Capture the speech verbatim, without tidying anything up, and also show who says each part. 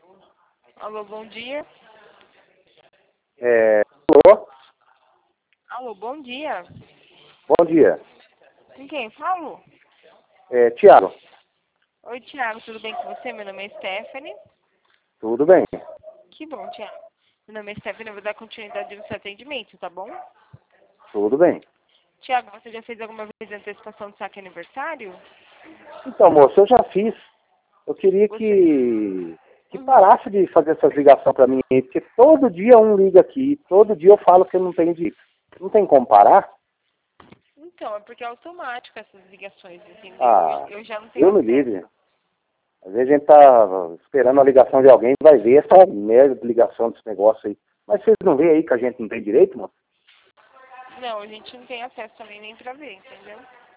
Speaker 1: Alô, bom dia.
Speaker 2: É, alô?
Speaker 1: Alô, bom dia.
Speaker 2: Bom dia.
Speaker 1: Com quem falo?
Speaker 2: É, Tiago,
Speaker 1: Oi, Thiago, tudo bem com você? Meu nome é Stephanie.
Speaker 2: tudo bem?
Speaker 1: Que bom, Thiago. Meu nome é Stephanie, eu vou dar continuidade no seu atendimento, tá bom?
Speaker 2: Tudo bem.
Speaker 1: Thiago, você já fez alguma vez antecipação do saque aniversário?
Speaker 2: Então, moço, eu já fiz. Eu queria
Speaker 1: Você...
Speaker 2: que, que
Speaker 1: Uhum.
Speaker 2: parasse de fazer essas ligações para mim, porque todo dia um liga aqui, todo dia eu falo que eu não tenho de... Não tem como parar?
Speaker 1: Então, é porque é automático essas ligações, entendeu? Eu,
Speaker 2: Ah,
Speaker 1: eu já não tenho
Speaker 2: eu me
Speaker 1: acesso.
Speaker 2: livre. Às vezes a gente tá esperando a ligação de alguém, vai ver essa merda de ligação desse negócio aí. Mas vocês não veem aí que a gente não tem direito, moço?
Speaker 1: Não, a gente não tem acesso também nem pra ver, entendeu?